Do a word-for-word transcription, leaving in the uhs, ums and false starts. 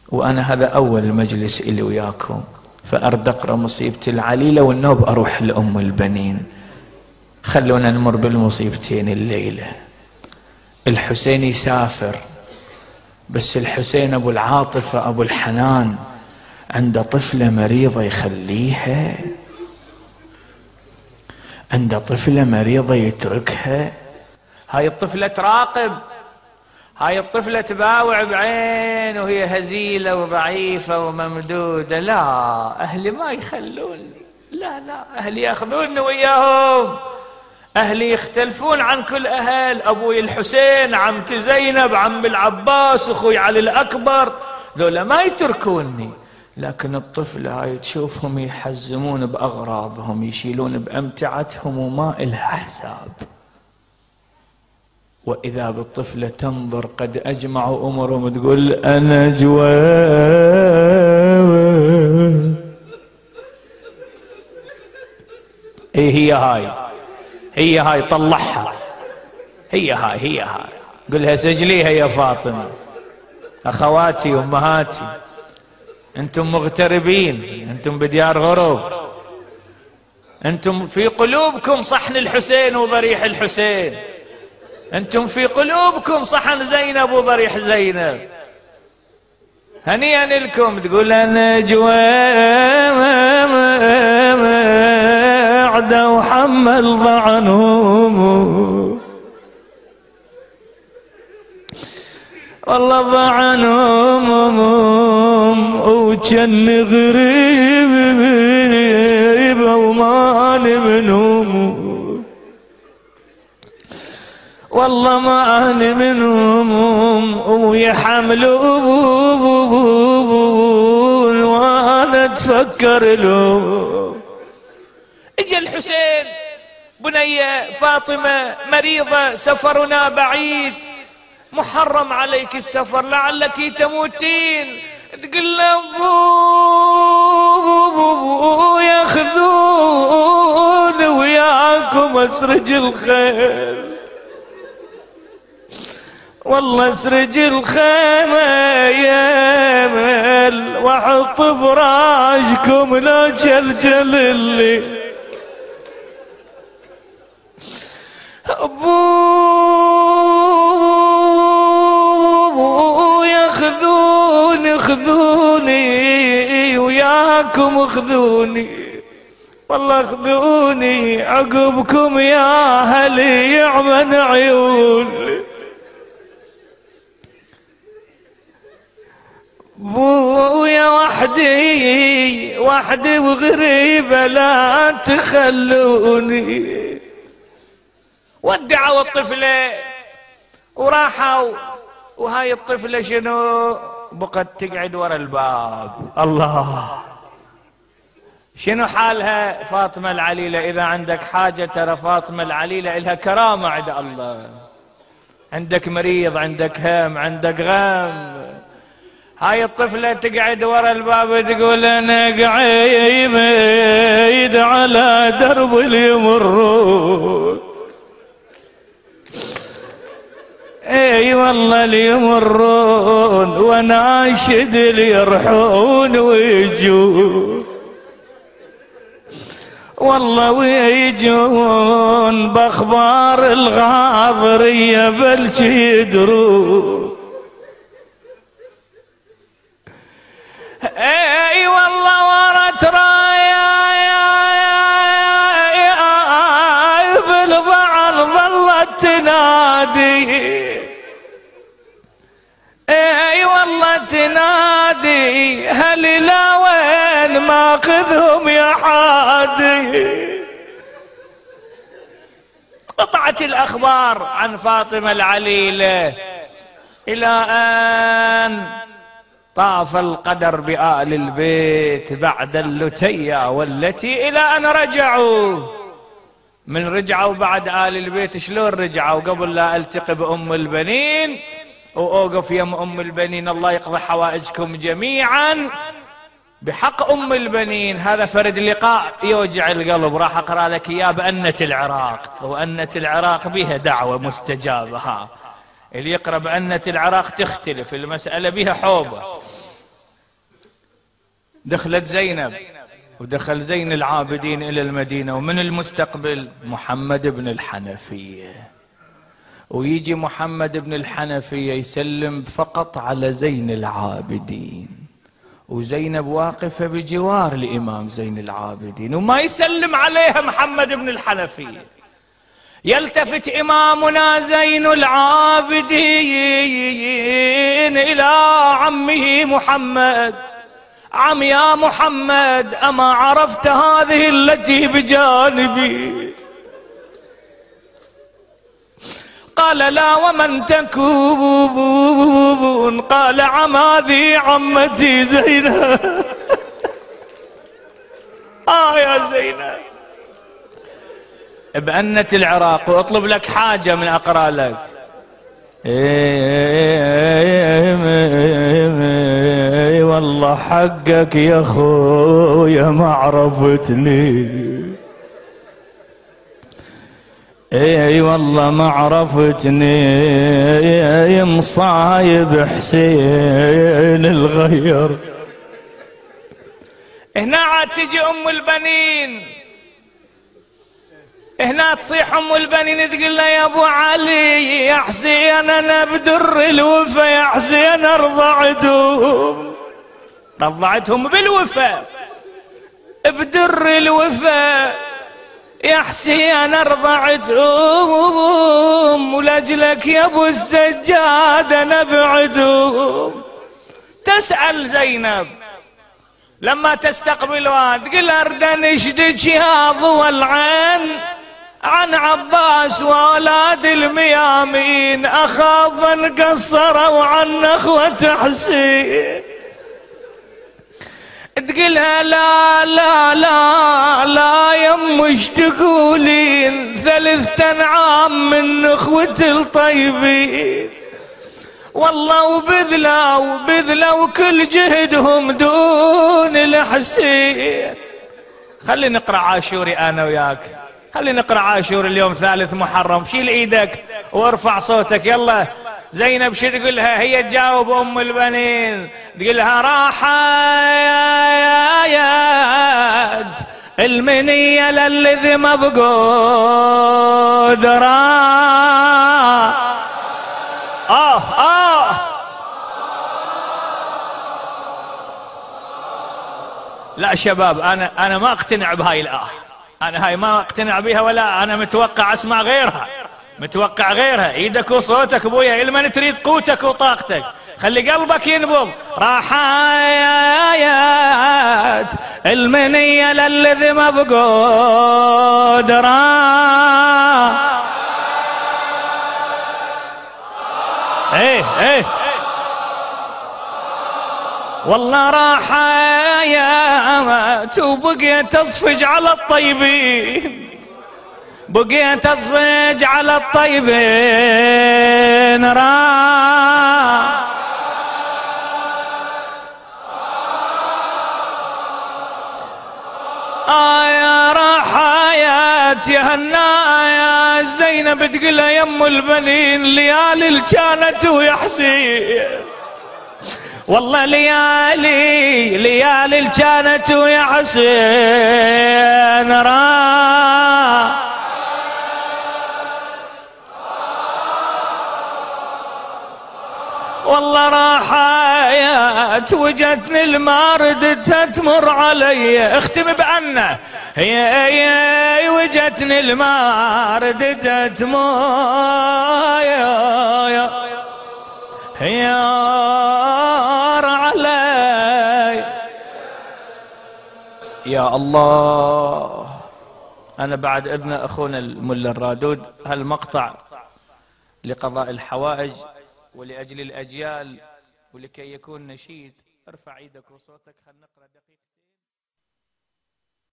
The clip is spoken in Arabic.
وأنا هذا أول مجلس إلي وياكم، فأرد أقرأ مصيبة العليلة والنوب أروح لأم البنين. خلونا نمر بالمصيبتين الليلة. الحسين يسافر، بس الحسين أبو العاطفة أبو الحنان عنده طفلة مريضة يخليها، عنده طفلة مريضة يتركها. هاي الطفلة تراقب، هاي الطفلة تباوع بعين وهي هزيلة وضعيفة وممدودة. لا، أهلي ما يخلوني، لا لا، أهلي يأخذوني وياهم، أهلي يختلفون عن كل أهل. أبوي الحسين، عمتي زينب، عم العباس، أخوي علي الأكبر، ذولا ما يتركوني. لكن الطفلة هاي تشوفهم يحزمون بأغراضهم، يشيلون بأمتعتهم وما إلها حساب. وإذا بالطفلة تنظر قد أجمعوا أمرهم، تقول أنا جواب. إيه هي هاي، هي هاي، طلعها، هي هاي، هي هاي. قلها سجليها يا فاطمة. أخواتي وأمهاتي، أنتم مغتربين، أنتم بديار غرب، أنتم في قلوبكم صحن الحسين وضريح الحسين، أنتم في قلوبكم صحن زينب وضريح زينب. هنيئا لكم. تقول أنا جواد وحمل ضعنهم، والله ضعنهم وكان غريب وماني منهم، والله ما أنا منهم ويحملون وأنا أتفكر لهم. اجى الحسين، بنية فاطمة مريضة، سفرنا بعيد، محرم عليك السفر، لعلك تموتين. تقول له أبو ياخذون وياكم أسرج الخيل، والله اسرج الخيمة يمل واحط فراشكم لا جلجل اللي. أبو ياخذوني، خذوني وياكم اخذوني، والله اخذوني عقبكم يا اهلي يعمن عيوني. بويا وحدي وحدي وغريبة لا تخلوني. ودعوا الطفلة وراحوا، وهاي الطفلة شنو بقت تقعد ورا الباب. الله، شنو حالها فاطمة العليلة؟ إذا عندك حاجة ترى فاطمة العليلة إلها كرامة عند الله. عندك مريض، عندك هم، عندك غم، هاي الطفلة تقعد ورا الباب تقول أنا قاعد على درب اليمرون. اي والله اليمرون وناشد اللي يرحون ويجون، والله ويجون باخبار الغاضرية بل يدرون. اي والله ورت رايا بالضعن ظلت تنادي، اي والله تنادي هل لا وين ماخذهم يا حادي. قطعت الاخبار عن فاطمة العليلة الى ان طاف القدر بآل البيت بعد اللتية والتي إلى أن رجعوا. من رجعوا بعد آل البيت شلون رجعوا؟ قبل لا ألتقي بأم البنين وأوقف يم أم البنين الله يقضي حوائجكم جميعا بحق أم البنين. هذا فرد لقاء يوجع القلب، راح أقرأ لك إياه بأنة العراق، وأنة العراق بها دعوة مستجابة. اللي يقرأ بأنة العراق تختلف المسألة، بها حوبة. دخلت زينب ودخل زين العابدين إلى المدينة، ومن المستقبل محمد بن الحنفية، ويجي محمد بن الحنفية يسلم فقط على زين العابدين، وزينب واقفة بجوار الإمام زين العابدين وما يسلم عليها محمد بن الحنفية. يلتفت إمامنا زين العابدين إلى عمه محمد: عم يا محمد، أما عرفت هذه التي بجانبي؟ قال: لا، ومن تكون؟ قال: عم هذه عمتي زينب. آه يا زينب، بأنة العراق، واطلب لك حاجة من أقرأ لك. اي والله حقك يا خويا ما عرفتني، اي والله ما عرفتني، يا مصايب حسين الغير. هنا عاد تجي ام البنين، هنا تصيح ام البنين تقول له: يا ابو علي، يا حسين انا بدر الوفا، يا حسين ارضعتهم رضعتهم بالوفا، بدر الوفا يا حسين ارضعتهم، ولاجلك يا ابو السجاد انا بعدهم. تسأل زينب لما تستقبلها تقول: ارد انشدك يا ضوى العين عن عباس واولاد الميامين، اخاف ان قصروا عن اخوة حسين. تقولها: لا لا لا لا يمش تقولين، ثلاثة عام من اخوة الطيبين، والله وبذلا وبذلا وكل جهدهم دون الحسين. خلي نقرأ عاشوري انا وياك، خلي نقرأ عاشور اليوم ثالث محرم. شيل ايدك وارفع صوتك، يلا. زينب شو تقولها؟ هي تجاوب ام البنين تقولها: راحت المنية للذي ما بقود راح. اه اه لا شباب، انا انا ما اقتنع بهاي الآه، انا هاي ما اقتنع بها، ولا انا متوقع اسمع غيرها، متوقع غيرها. ايدك وصوتك ابويا، إلما تريد قوتك وطاقتك، خلي قلبك ينبض. راحت المنية للذي ما بقود راح. ايه ايه والله راحت وبقيت اصفج على الطيبين، بقيت اصفج على الطيبين راح. آه يا راحت يا هنايا زينب تقول يا يم البنين، ليالي كانت ويا حسين، والله ليالي ليالي كانت ويا حسين راح. والله راحت وجتني الماردتها تمر علي، اختم بأنه هي هي وجتني الماردتها تمر هي علي. يا الله، أنا بعد إذن أخونا الملا الرادود هالمقطع لقضاء الحوائج ولأجل الأجيال ولكي يكون نشيد. ارفع ايدك وصوتك، خلنا نقرأ دقيقة.